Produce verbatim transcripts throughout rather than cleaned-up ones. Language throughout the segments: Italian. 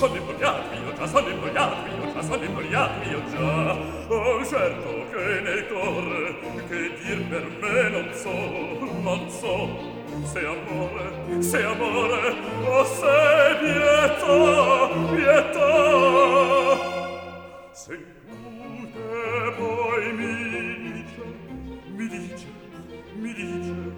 sono invogliato io già, sono invogliato io già, sono invogliato io già. Oh, certo che nel cuore, che dir per me non so, non so, se amore, se amore, o se pietà, pietà. Se tu che poi mi dice, mi dice, mi dice,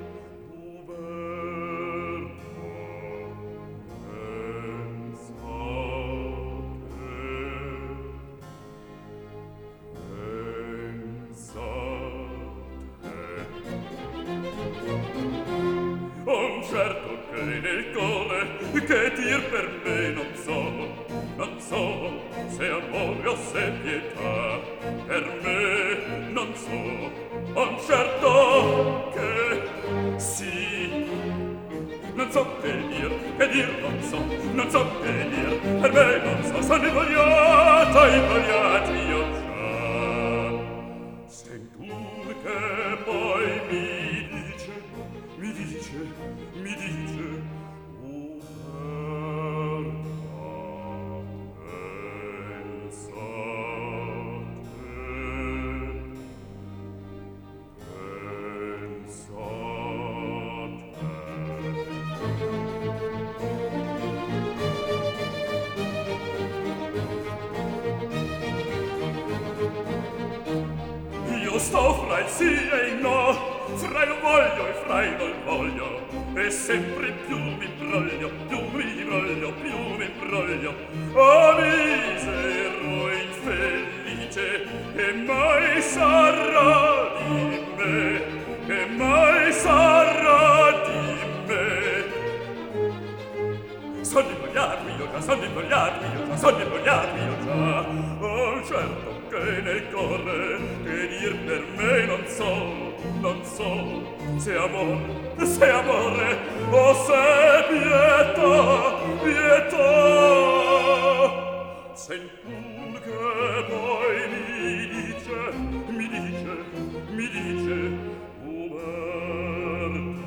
certo che nel cuore, che dir per me non so, non so, se amore o se pietà, per me non so, on certo che sì, non so che dir, che dir non so, non so che dir, per me non so, sono invogliata, invogliata io già. Sei tu che poi mi dice, mi dice, mi dice, o io sto fra il sì e il no, fra il voglio e fra il non voglio, e sempre più mi imbroglio, più mi imbroglio, più mi imbroglio. Oh, misero infelice, che mai sarà di me, che mai sarà di me. Sono invogliato io già, sono invogliato io già, sono invogliato io già. Oh, certo che nel cuore, che dir per me non so, non so, se amore, se amore, o se pietà, pietà. Sei tu che poi mi dice, mi dice, mi dice, Uberta,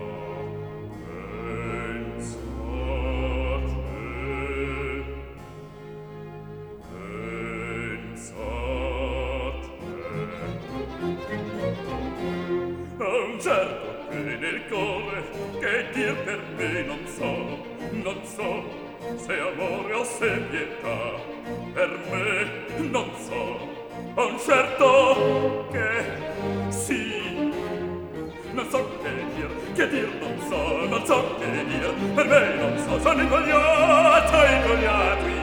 certo che nel cuore, che dir per me non so, non so, se amore o se pietà, per me non so, un certo che sì, non so che dir, che dir non so, non so che dir, per me non so, sono invogliata, invogliata